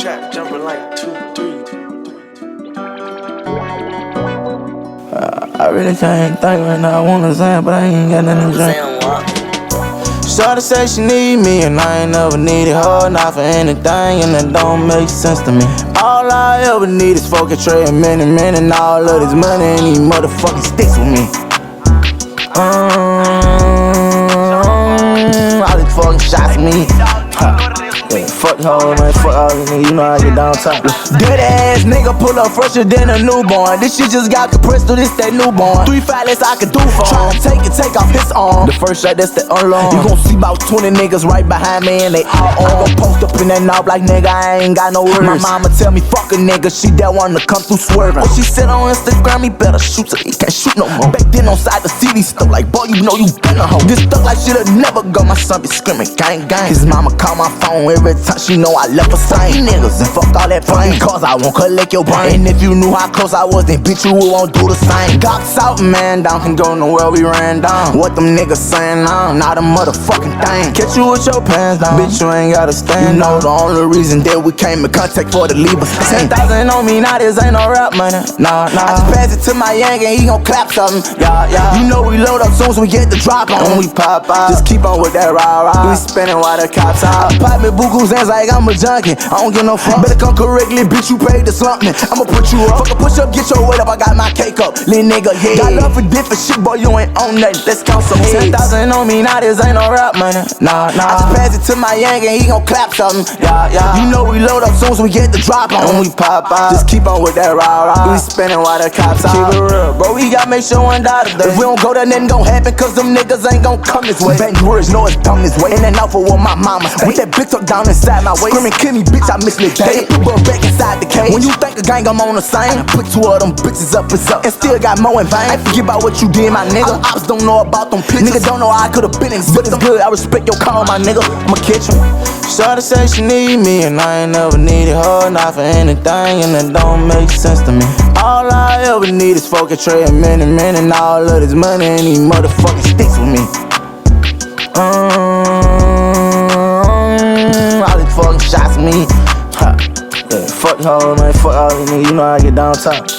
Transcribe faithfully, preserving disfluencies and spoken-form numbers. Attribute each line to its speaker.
Speaker 1: trap jumping like two, three.
Speaker 2: Uh, I really can't think right now. I wanna say, but I ain't got nothing to drink. Shorty say she need me, and I ain't never needed her, not for anything, and that don't make sense to me. All I ever need is fucking Trey and many men, and all of this money and these motherfucking sticks with me. Um, all these fucking shots with me. Huh. Yeah, fuck hoe, man, fuck all these niggas, you know how I get down top. Good ass nigga pull up fresher than a newborn. This shit just got compressed to this that newborn. Three five less I could do for him. Tryna take it, take off his arm. The first shot, that's the alarm. You gon' see about twenty niggas right behind me, and they all on. I gon' post up in that knob like nigga, I ain't got no words. My mama tell me fuck a nigga, she that one to come through swerving. When she said on Instagram, he better shoot so he can't shoot no more. Back then on side the city stuff like, boy, you know you been a hoe. This stuff like shit'll never go. My son be screaming gang gang. His mama call my phone every time she know I left her same niggas and fuck all that pain, cause I won't collect your brain. And if you knew how close I was, then bitch you won't do the same. Gox out, man down, can go nowhere, we ran down. What them niggas saying now, not a motherfucking thing. Catch you with your pants down, bitch you ain't gotta stand. You know the only reason that we came in contact for to leave a stain. Ten thousand on me, now this ain't no rap money. Nah, nah. I just pass it to my young and he gon' clap something. Yeah, yeah. You know we load up soon as we get the drop on. When we pop out, just keep on with that rah rah. We spinning while the cops out. Pop me bukus and like I'm a junkie. I don't get no fuck. Better come correctly, bitch. You paid to slump me. I'ma put you up. Fuck a push up, get your weight up. I got my cake up. Little nigga, yeah. Got love for different shit, boy. You ain't on nothing. Let's count some heads. Ten thousand on me, now this ain't no rap money. Nah, nah. I just pass it to my young and he gon' clap something. Yeah, yeah. You know we load up soon as we get the drop on. When we pop out, just keep on with that rah rah. We spinning while the cops out. Keep it real, bro. We gotta make sure one die today. If we don't go there, nothing gon' happen, cause them niggas ain't gon' come this way. Bad words, know it's dumb this way. And then out for what my mama say. With that bitch tucked down inside my waist. Screaming, kill me, bitch, I miss me day. They put back inside the cage. When you think a gang, I'm on the same. I put two of them bitches up, it's up. And still got more in vain. I forget about what you did, my nigga. Ops don't know about them pictures. Niggas don't know how I could've been in. But it's good, I respect your call, my nigga. I'ma catch him. Shorty say she need me, and I ain't never needed her, not for anything, and that don't make sense to me. All I ever need is fucking Trey and many men, and all of this money and these motherfucking sticks with me. Um, all these fucking shots with me. Huh. Yeah, fuck hoe, man, fuck all these niggas, you know how I get down top.